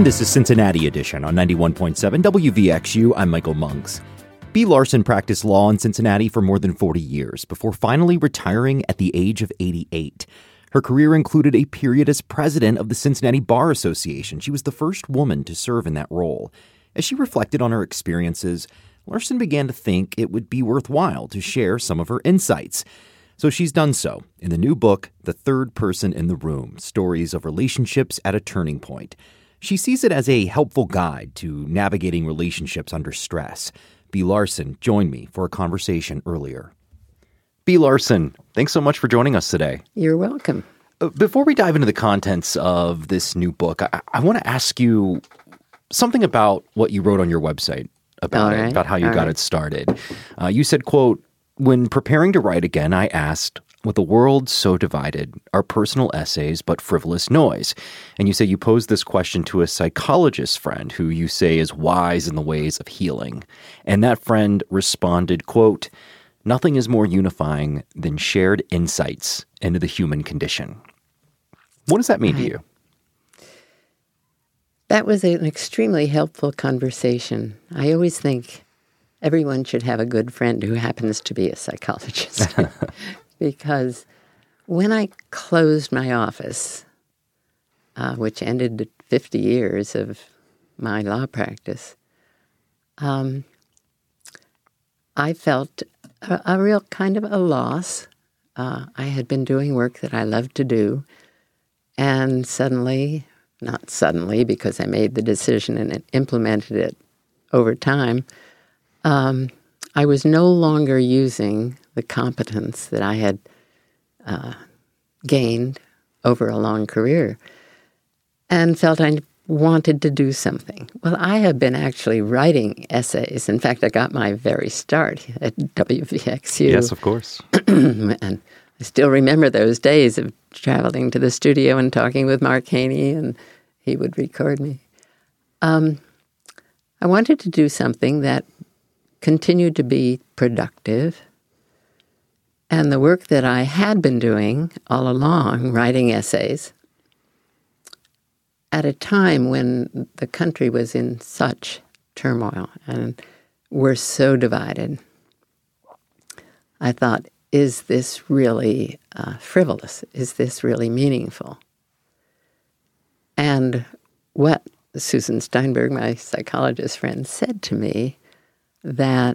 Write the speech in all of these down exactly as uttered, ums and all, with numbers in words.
And this is Cincinnati Edition on ninety-one point seven W V X U. I'm Michael Monks. Bea Larson practiced law in Cincinnati for more than forty years before finally retiring at the age of eighty-eight. Her career included a period as president of the Cincinnati Bar Association. She was the first woman to serve in that role. As she reflected on her experiences, Larson began to think it would be worthwhile to share some of her insights. So she's done so in the new book, The Third Person in the Room, Stories of Relationships at a Turning Point. She sees it as a helpful guide to navigating relationships under stress. Bea Larson joined me for a conversation earlier. Bea Larson, thanks so much for joining us today. You're welcome. Before we dive into the contents of this new book, I, I want to ask you something about what you wrote on your website about right. it, about how you All got right. it started. Uh, you said, quote, "When preparing to write again, I asked, with the world so divided, are personal essays but frivolous noise?" And you say you posed this question to a psychologist friend who you say is wise in the ways of healing. And that friend responded, quote, "Nothing is more unifying than shared insights into the human condition." What does that mean Right. to you? That was an extremely helpful conversation. I always think everyone should have a good friend who happens to be a psychologist. Because when I closed my office, uh, which ended fifty years of my law practice, um, I felt a, a real kind of a loss. Uh, I had been doing work that I loved to do, and suddenly, not suddenly because I made the decision and implemented it over time, um, I was no longer using the competence that I had uh, gained over a long career and felt I wanted to do something. Well, I have been actually writing essays. In fact, I got my very start at W V X U. Yes, of course. And I still remember those days of traveling to the studio and talking with Mark Haney, and he would record me. Um, I wanted to do something that continued to be productive. And the work that I had been doing all along, writing essays, at a time when the country was in such turmoil and we're so divided, I thought, is this really uh, frivolous? Is this really meaningful? And what Susan Steinberg, my psychologist friend, said to me, that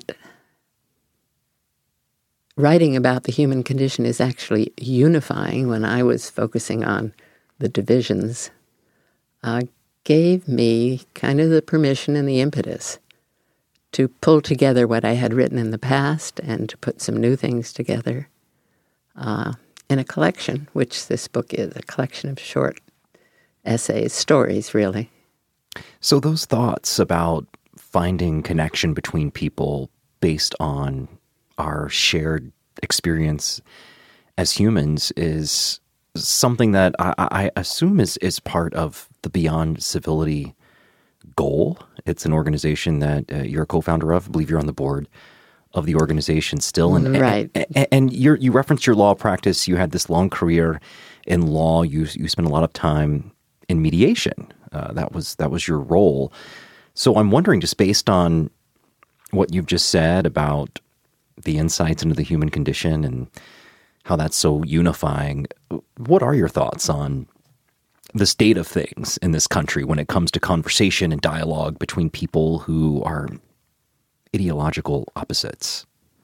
writing about the human condition is actually unifying when I was focusing on the divisions, uh, gave me kind of the permission and the impetus to pull together what I had written in the past and to put some new things together uh, in a collection, which this book is, a collection of short essays, stories, really. So those thoughts about finding connection between people based on our shared experience as humans is something that I, I assume is, is part of the Beyond Civility goal. It's an organization that uh, you're a co-founder of. I believe you're on the board of the organization still. And, right. And, and you're, you referenced your law practice. You had this long career in law. You you spent a lot of time in mediation. Uh, that was that was your role. So I'm wondering, just based on what you've just said about the insights into the human condition and how that's so unifying, what are your thoughts on the state of things in this country when it comes to conversation and dialogue between people who are ideological opposites?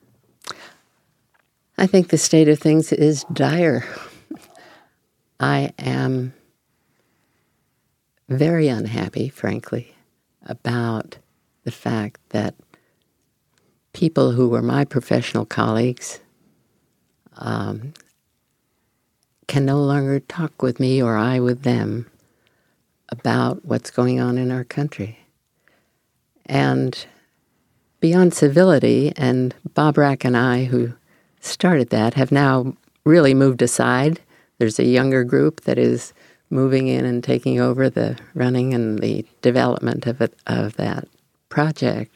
I think the state of things is dire. I am very unhappy, frankly, about the fact that people who were my professional colleagues um, can no longer talk with me or I with them about what's going on in our country. And Beyond Civility, and Bob Rack and I, who started that, have now really moved aside. There's a younger group that is moving in and taking over the running and the development of it, of that project.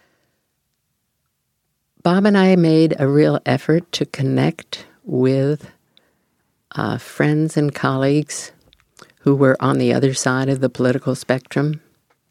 Bob and I made a real effort to connect with uh, friends and colleagues who were on the other side of the political spectrum.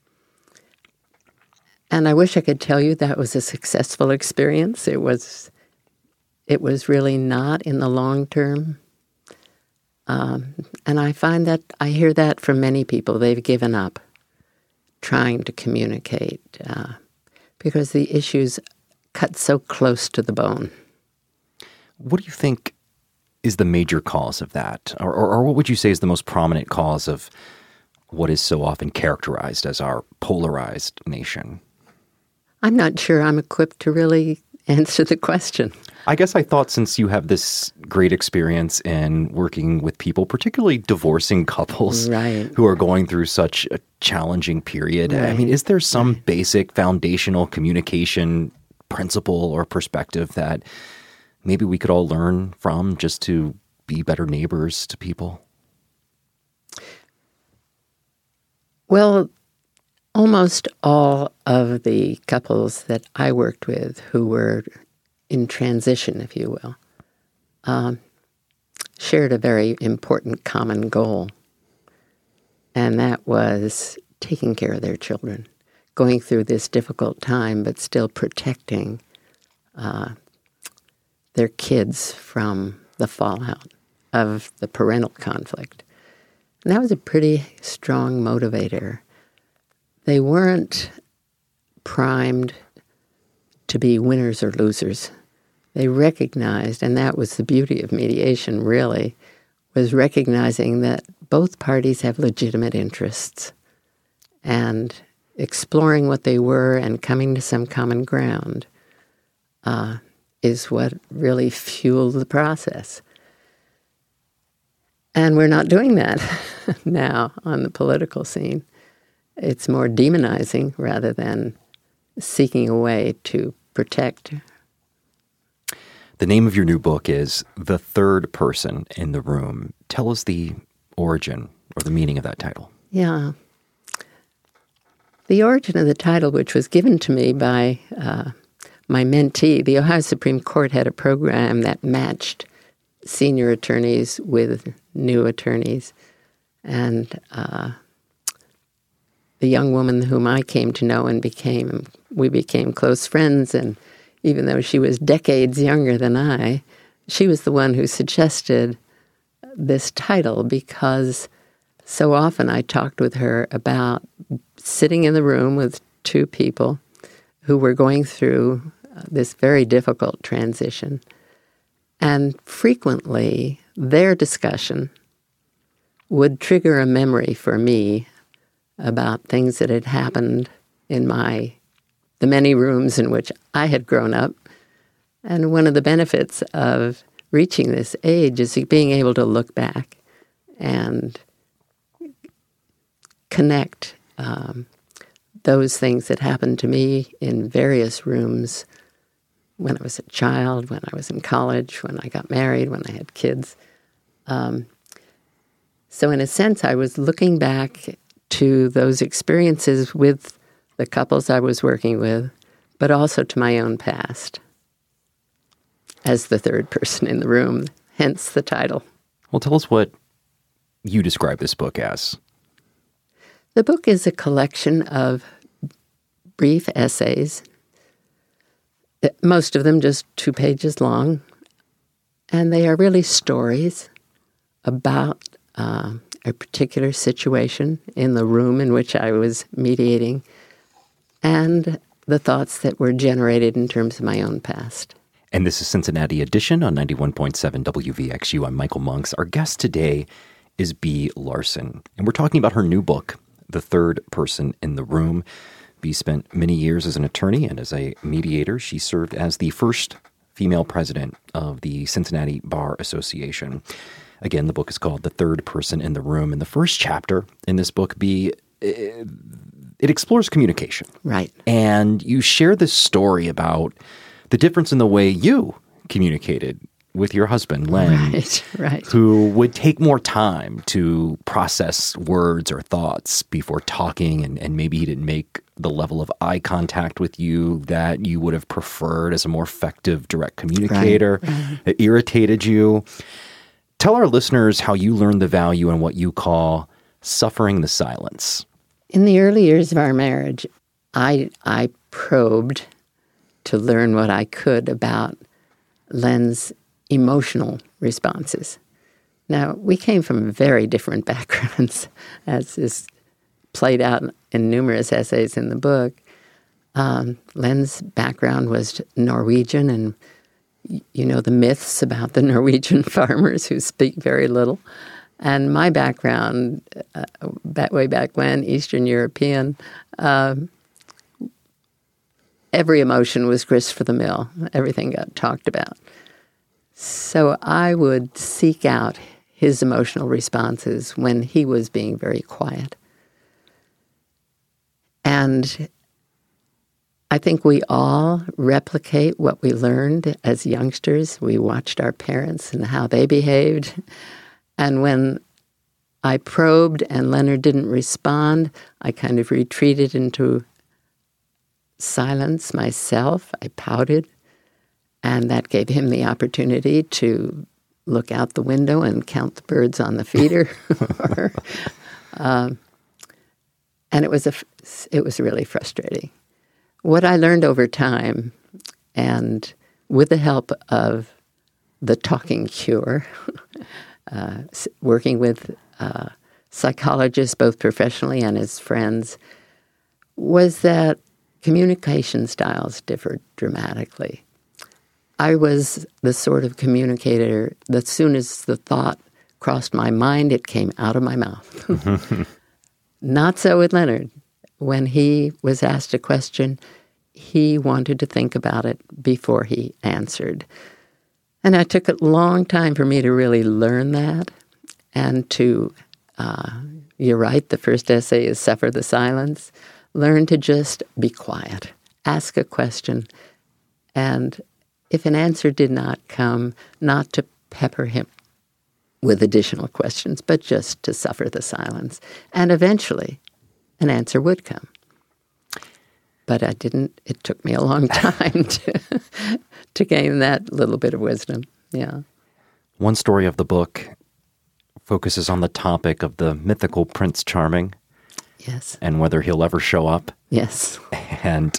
And I wish I could tell you that was a successful experience. It was, it was really not in the long term. Um, and I find that, I hear that from many people. They've given up trying to communicate uh, because the issues cut so close to the bone. What do you think is the major cause of that? Or, or, or what would you say is the most prominent cause of what is so often characterized as our polarized nation? I'm not sure I'm equipped to really answer the question. I guess I thought since you have this great experience in working with people, particularly divorcing couples right. who are going through such a challenging period, right. I mean, is there some right. basic foundational communication principle or perspective that maybe we could all learn from just to be better neighbors to people? Well, almost all of the couples that I worked with who were in transition, if you will, um, shared a very important common goal, and that was taking care of their children, going through this difficult time, but still protecting uh, their kids from the fallout of the parental conflict. And that was a pretty strong motivator. They weren't primed to be winners or losers. They recognized, and that was the beauty of mediation really, was recognizing that both parties have legitimate interests and exploring what they were and coming to some common ground uh, is what really fueled the process. And we're not doing that now on the political scene. It's more demonizing rather than seeking a way to protect. The name of your new book is The Third Person in the Room. Tell us the origin or the meaning of that title. Yeah. The origin of the title, which was given to me by uh, my mentee, the Ohio Supreme Court had a program that matched senior attorneys with new attorneys. And uh, the young woman whom I came to know and became, we became close friends, and even though she was decades younger than I, she was the one who suggested this title because so often I talked with her about sitting in the room with two people who were going through this very difficult transition. And frequently, their discussion would trigger a memory for me about things that had happened in my the many rooms in which I had grown up. And one of the benefits of reaching this age is being able to look back and connect um, those things that happened to me in various rooms when I was a child, when I was in college, when I got married, when I had kids. Um, so in a sense, I was looking back to those experiences with the couples I was working with, but also to my own past as the third person in the room, hence the title. Well, tell us what you describe this book as. The book is a collection of brief essays, most of them just two pages long, and they are really stories about uh, a particular situation in the room in which I was mediating, and the thoughts that were generated in terms of my own past. And this is Cincinnati Edition on ninety-one point seven W V X U. I'm Michael Monks. Our guest today is Bea Larson, and we're talking about her new book, The Third Person in the Room. Bea spent many years as an attorney and as a mediator. She served as the first female president of the Cincinnati Bar Association. Again, the book is called The Third Person in the Room. And the first chapter in this book, Bea, it explores communication. Right. And you share this story about the difference in the way you communicated with your husband, Len, right, right. who would take more time to process words or thoughts before talking, and, and maybe he didn't make the level of eye contact with you that you would have preferred as a more effective direct communicator. Right, right. It irritated you. Tell our listeners how you learned the value in what you call Suffering the Silence. In the early years of our marriage, I, I probed to learn what I could about Len's emotional responses. Now, we came from very different backgrounds, as is played out in numerous essays in the book. Um, Len's background was Norwegian, and you know the myths about the Norwegian farmers who speak very little. And my background, uh, back way back when, Eastern European, uh, every emotion was grist for the mill. Everything got talked about. So I would seek out his emotional responses when he was being very quiet. And I think we all replicate what we learned as youngsters. We watched our parents and how they behaved. And when I probed and Leonard didn't respond, I kind of retreated into silence myself. I pouted. And that gave him the opportunity to look out the window and count the birds on the feeder. um, and it was a, it was really frustrating. What I learned over time, and with the help of the talking cure, uh, working with uh, psychologists, both professionally and as friends, was that communication styles differed dramatically. I was the sort of communicator that as soon as the thought crossed my mind, it came out of my mouth. Not so with Leonard. When he was asked a question, he wanted to think about it before he answered. And it took a long time for me to really learn that and to, uh, you're right, the first essay is Suffer the Silence. Learn to just be quiet, ask a question, and if an answer did not come, not to pepper him with additional questions, but just to suffer the silence. And eventually, an answer would come. But I didn't, it took me a long time to, to gain that little bit of wisdom. Yeah. One story of the book focuses on the topic of the mythical Prince Charming. Yes. And whether he'll ever show up. Yes. And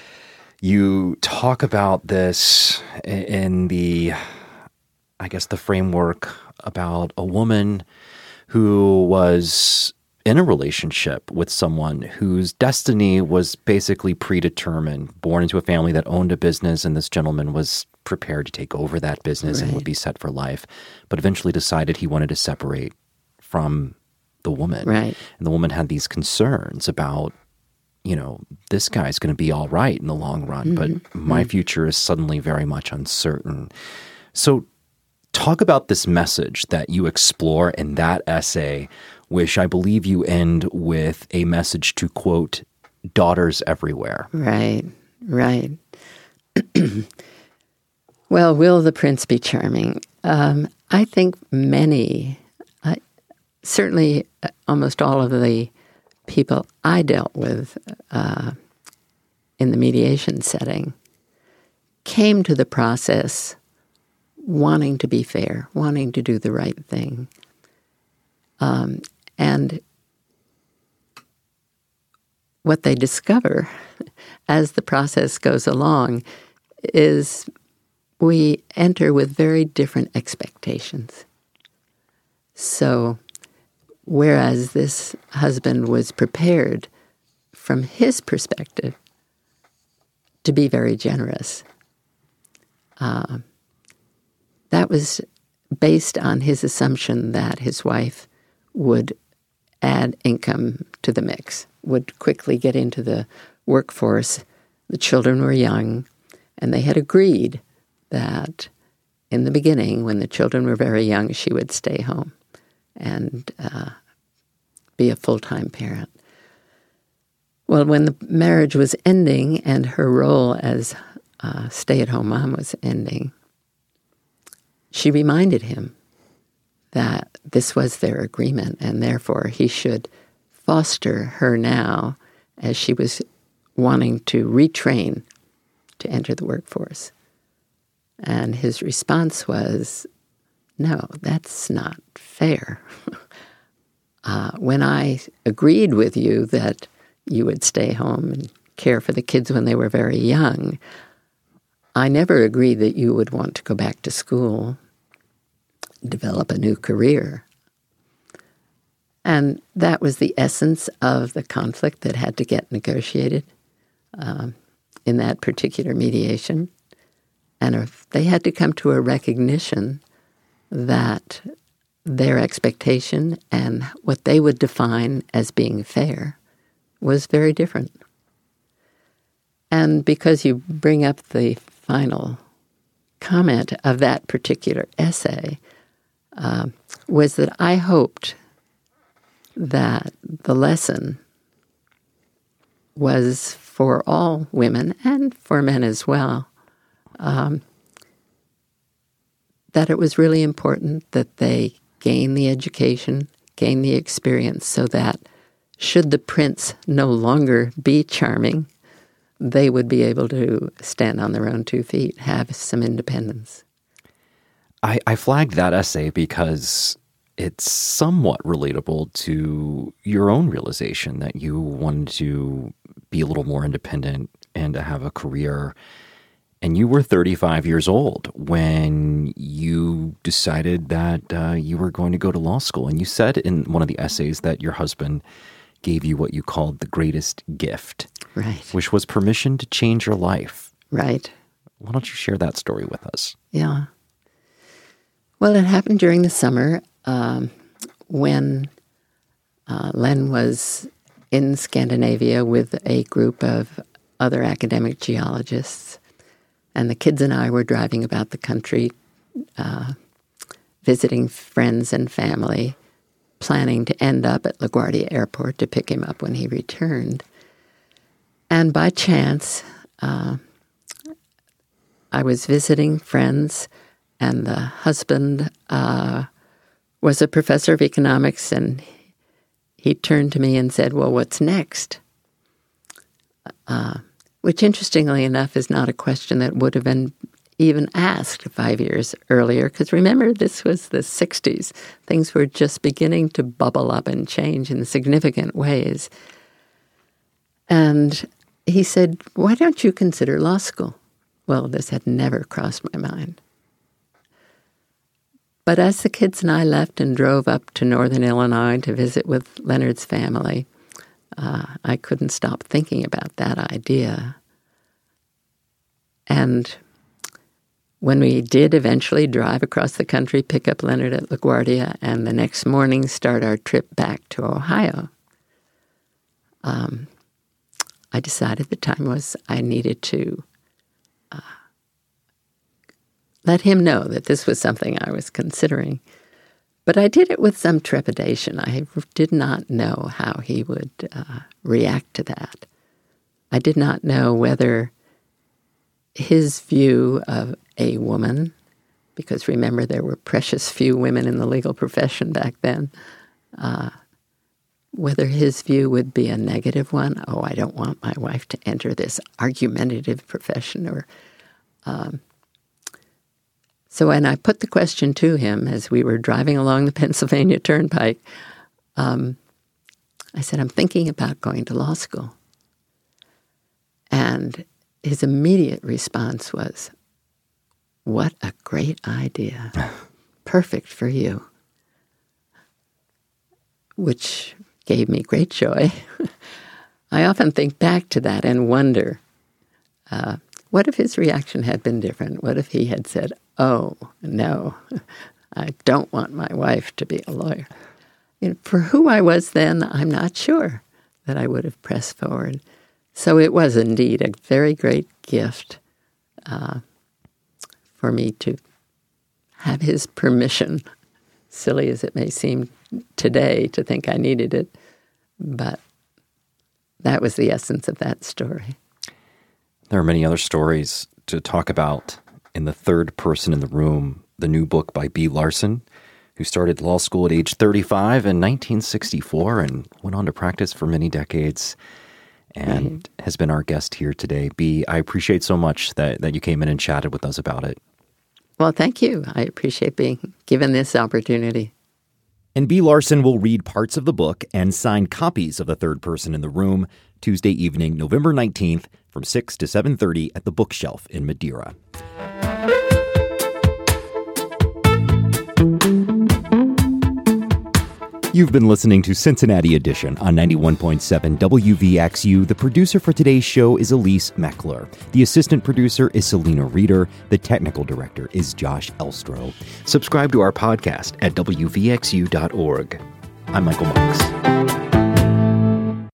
you talk about this in the, I guess, the framework about a woman who was in a relationship with someone whose destiny was basically predetermined, born into a family that owned a business, and this gentleman was prepared to take over that business right. and would be set for life, but eventually decided he wanted to separate from the woman. Right. And the woman had these concerns about, you know, this guy's going to be all right in the long run, mm-hmm. but my mm-hmm. future is suddenly very much uncertain. So talk about this message that you explore in that essay, which I believe you end with a message to, quote, daughters everywhere. Right, right. Well, will the prince be charming? Um, I think many, uh, certainly uh, almost all of the people I dealt with uh, in the mediation setting came to the process wanting to be fair, wanting to do the right thing. Um, and what they discover as the process goes along is we enter with very different expectations. So whereas this husband was prepared from his perspective to be very generous, uh, that was based on his assumption that his wife would add income to the mix, would quickly get into the workforce. The children were young, and they had agreed that in the beginning, when the children were very young, she would stay home and uh, be a full-time parent. Well, when the marriage was ending and her role as uh, stay-at-home mom was ending, she reminded him that this was their agreement, and therefore he should foster her now as she was wanting to retrain to enter the workforce. And his response was, no, that's not fair. uh, when I agreed with you that you would stay home and care for the kids when they were very young, I never agreed that you would want to go back to school, develop a new career. And that was the essence of the conflict that had to get negotiated um, in that particular mediation. And if they had to come to a recognition that their expectation and what they would define as being fair was very different. And because you bring up the final comment of that particular essay, uh, was that I hoped that the lesson was for all women and for men as well, um, that it was really important that they gain the education, gain the experience, so that should the prince no longer be charming, they would be able to stand on their own two feet, have some independence. I, I flagged that essay because it's somewhat relatable to your own realization that you wanted to be a little more independent and to have a career. And you were thirty-five years old when you decided that uh, you were going to go to law school. And you said in one of the essays that your husband gave you what you called the greatest gift, right? Which was permission to change your life. Right. Why don't you share that story with us? Yeah. Well, it happened during the summer um, when uh, Len was in Scandinavia with a group of other academic geologists. And the kids and I were driving about the country, uh, visiting friends and family, planning to end up at LaGuardia Airport to pick him up when he returned. And by chance, uh, I was visiting friends, and the husband uh, was a professor of economics, and he turned to me and said, "Well, what's next?" Uh, which, interestingly enough, is not a question that would have been even asked five years earlier, because remember, this was the sixties. Things were just beginning to bubble up and change in significant ways. And he said, "Why don't you consider law school?" Well, this had never crossed my mind. But as the kids and I left and drove up to northern Illinois to visit with Leonard's family, uh, I couldn't stop thinking about that idea. And when we did eventually drive across the country, pick up Leonard at LaGuardia, and the next morning start our trip back to Ohio, um, I decided the time was I needed to uh, let him know that this was something I was considering. But I did it with some trepidation. I did not know how he would uh, react to that. I did not know whether his view of a woman, because remember, there were precious few women in the legal profession back then, uh, whether his view would be a negative one. Oh, I don't want my wife to enter this argumentative profession. Or um, So when I put the question to him as we were driving along the Pennsylvania Turnpike, um, I said, "I'm thinking about going to law school." And his immediate response was, "What a great idea. Perfect for you." Which gave me great joy. I often think back to that and wonder, uh, what if his reaction had been different? What if he had said, "Oh, no, I don't want my wife to be a lawyer"? You know, for who I was then, I'm not sure that I would have pressed forward. So it was indeed a very great gift uh, for me to have his permission, silly as it may seem today to think I needed it. But that was the essence of that story. There are many other stories to talk about in The Third Person in the Room, the new book by Bea Larson, who started law school at age thirty-five in nineteen sixty-four and went on to practice for many decades, and mm-hmm. has been our guest here today. Bea, I appreciate so much that, that you came in and chatted with us about it. Well, thank you. I appreciate being given this opportunity. And Bea Larson will read parts of the book and sign copies of The Third Person in the Room Tuesday evening, November nineteenth, from six to seven thirty at the Bookshelf in Madeira. You've been listening to Cincinnati Edition on ninety-one point seven W V X U. The producer for today's show is Elise Meckler. The assistant producer is Selena Reeder. The technical director is Josh Elstro. Subscribe to our podcast at W V X U dot org. I'm Michael Monks.